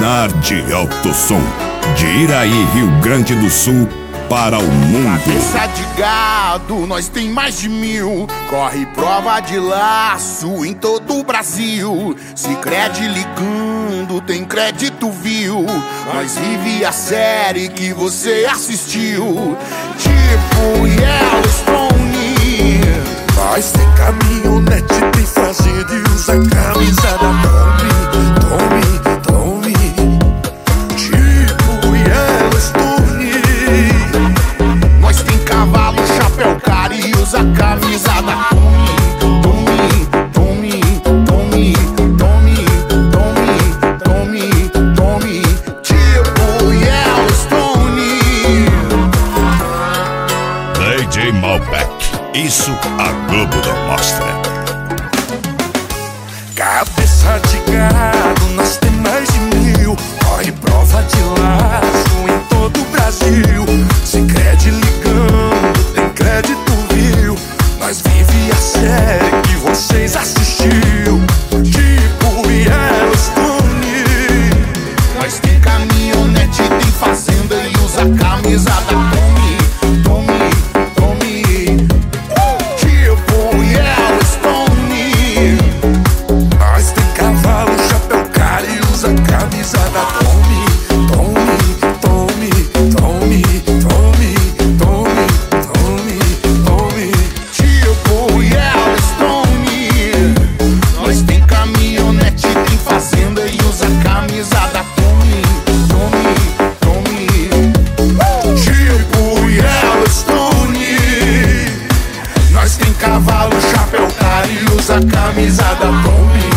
Minardi Alto Som, de Iraí, Rio Grande do Sul, para o mundo. Cabeça de gado, nós tem mais de 1000. Corre prova de laço em todo o Brasil. Sicredi ligando, tem crédito, viu? Nós vive a série que você assistiu, tipo Yellowstone. Nós tem caminhonete, tem fazenda e usa camisa da Tommy. Tipo Yellowstone. Nós tem cavalo, chapéu caro e usa camisa da Tommy. Tipo Yellowstone. DJ Malbec, isso a Globo não mostra. Cabeça de gado, nós tem mais de 1000. Corre prova de laço em todo o Brasil. Sicredi ligando, tem crédito, viu? Nós vive a série que vocês assistiu, tipo Yellowstone. Nós tem caminhonete, tem fazenda e usa camisa da Tommy. Tipo Yellowstone. Nós tem cavalo, chapéu caro e usa camisa da Tommy. Tipo Yellowstone. Nós tem caminhonete, tem fazenda e usa camisa da Tommy. Tipo Yellowstone. Nós tem cavalo, chapéu caro e usa camisa da Tommy.